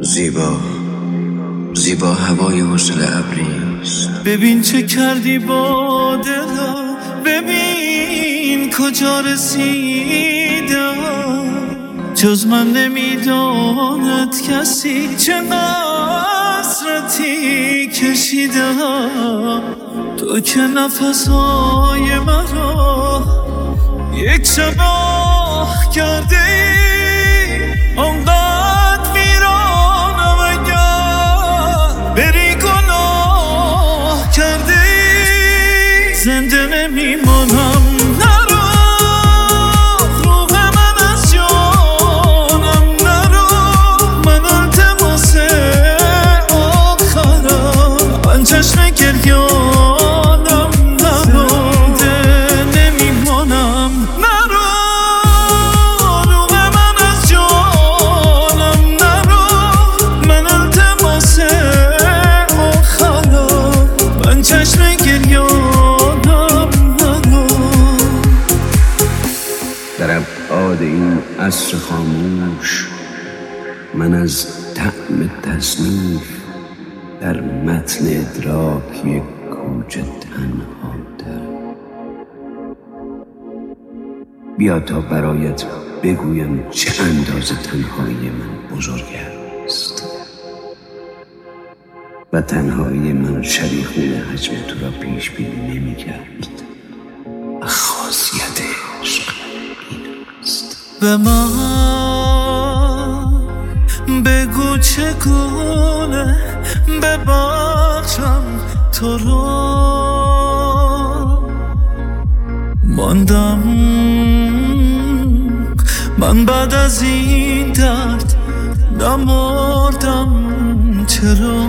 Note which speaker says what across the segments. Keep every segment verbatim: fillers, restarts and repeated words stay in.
Speaker 1: زیبا زیبا هوای حسن ابریست.
Speaker 2: ببین چه کردی با دلم، ببین کجا رسیدم. جز من نمیداند کسی چه حسرتی کشیدم. تو که نفسهای مرا یک شب آه کرده ای، آنقدر ویرانم اگر بری گناه کرده ای. زنده نمیمانم، نرو روح من از جانم نرو. من التماس آخرم، من چشم گریانم نرو. زنده نمیمانم، نرو روح من از جانم نرو. من التماس آخرم، من چشم گریانم نرو.
Speaker 1: در ابعاد این عصر خاموش، من از طعم تصنیف در متن ادراک یک کوچه تنها دارم. بیا تا برایت بگویم چه اندازه تنهایی من بزرگ است و تنهایی من شبیخون حجم تو را پیش بینی نمی کرد. خاصیت عشق این است.
Speaker 2: به من بگو چگونه ببخشم تو را. ماندم من بعد از این درد، نمردم چرا.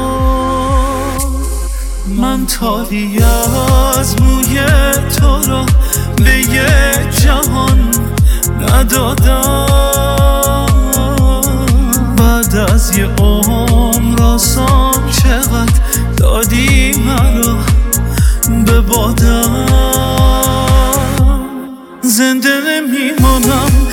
Speaker 2: من تاری از موی تو را به یک جهان ندادم. بعد از یه عمر آسان چقدر دادی مرا به بادم. زنده نمیمانم،